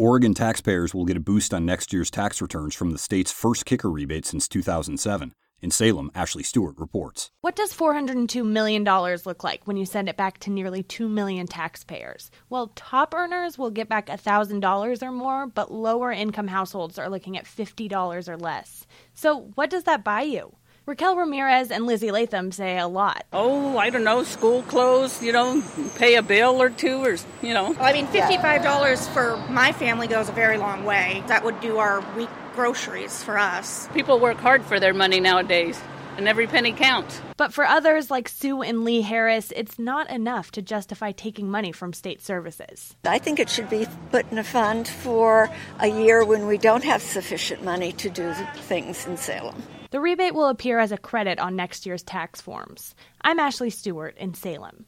Oregon taxpayers will get a boost on next year's tax returns from the state's first kicker rebate since 2007. In Salem, Ashley Stewart reports. What does $402 million look like when you send it back to nearly 2 million taxpayers? Well, top earners will get back $1,000 or more, but lower income households are looking at $50 or less. So what does that buy you? Raquel Ramirez and Lizzie Latham say a lot. Oh, I don't know, school clothes, pay a bill or two I mean, $55 for my family goes a very long way. That would do our week groceries for us. People work hard for their money nowadays, and every penny counts. But for others like Sue and Lee Harris, it's not enough to justify taking money from state services. I think it should be put in a fund for a year when we don't have sufficient money to do things in Salem. The rebate will appear as a credit on next year's tax forms. I'm Ashley Stewart in Salem.